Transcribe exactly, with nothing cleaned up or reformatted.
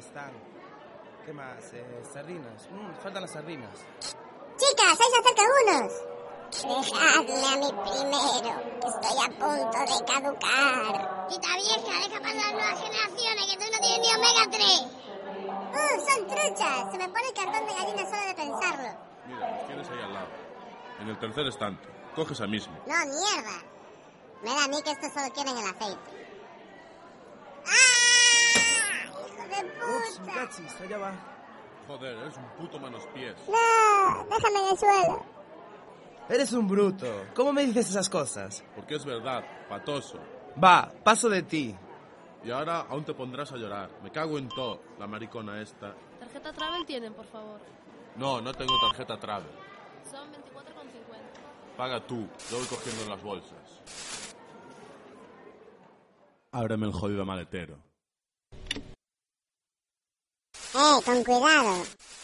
están. ¿Qué más? Eh, sardinas. Mm, faltan las sardinas. Chicas, ahí se acercan unos. Dejadme a mí primero, que estoy a punto de caducar. Tita vieja, deja pasar las nuevas generaciones, que tú no tienes ni omega tres. ¡Uh, son truchas! Se me pone el cartón de gallina solo de pensarlo. Mira, los tienes ahí al lado. En el tercer estante. Coge esa misma. No, mierda. Me da a mí que estos solo quieren el aceite. ¡Ah! ¡Hijo de Ups, puta! cachis, allá va. Joder, eres un puto manos pies. No, déjame en el suelo. Eres un bruto. ¿Cómo me dices esas cosas? Porque es verdad, patoso. Va, paso de ti. Y ahora aún te pondrás a llorar. Me cago en todo, la maricona esta. ¿Tarjeta Travel tienen, por favor? No, no tengo tarjeta Travel. Son veinticuatro con cincuenta. Paga tú, yo voy cogiendo en las bolsas. Ábreme el jodido maletero. Eh, con cuidado.